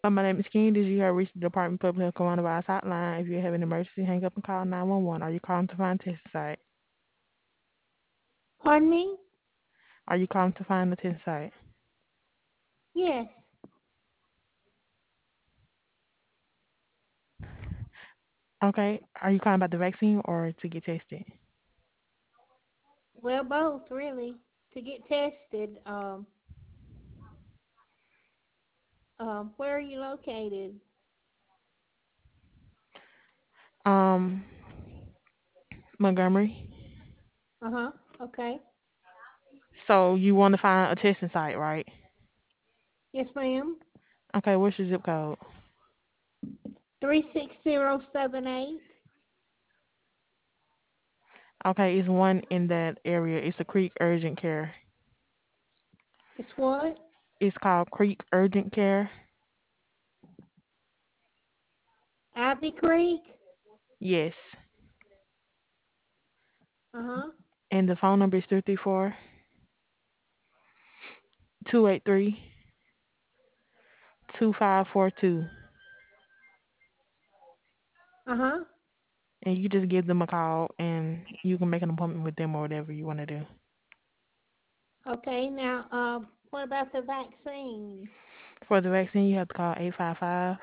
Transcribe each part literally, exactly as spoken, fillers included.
Uh, my name is King. Did you have reached the Department of Public Health Coronavirus hotline? If you have an emergency, hang up and call nine one one. Are you calling to find a testing site? Pardon me? Are you calling to find the testing site? Yes. Okay. Are you calling about the vaccine or to get tested? Well, both really. To get tested. Um, um, where are you located? Um, Montgomery. Uh huh. Okay. So you want to find a testing site, right? Yes, ma'am. Okay. What's your zip code? Three six zero seven eight. Okay, it's one in that area. It's a Creek Urgent Care. It's what? It's called Creek Urgent Care. Ivy Creek. Yes. Uh huh. And the phone number is three three four, two eight three, two five four two. Uh huh. And you just give them a call and you can make an appointment with them or whatever you want to do. Okay. Now, um, what about the vaccine? For the vaccine, you have to call eight five five,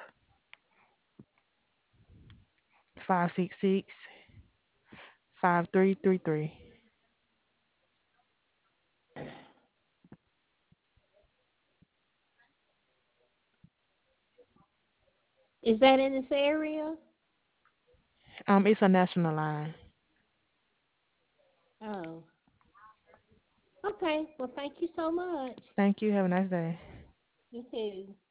five six six, five three three three. Is that in this area? Um, it's a national line. Oh. Okay. Well, thank you so much. Thank you. Have a nice day. You too.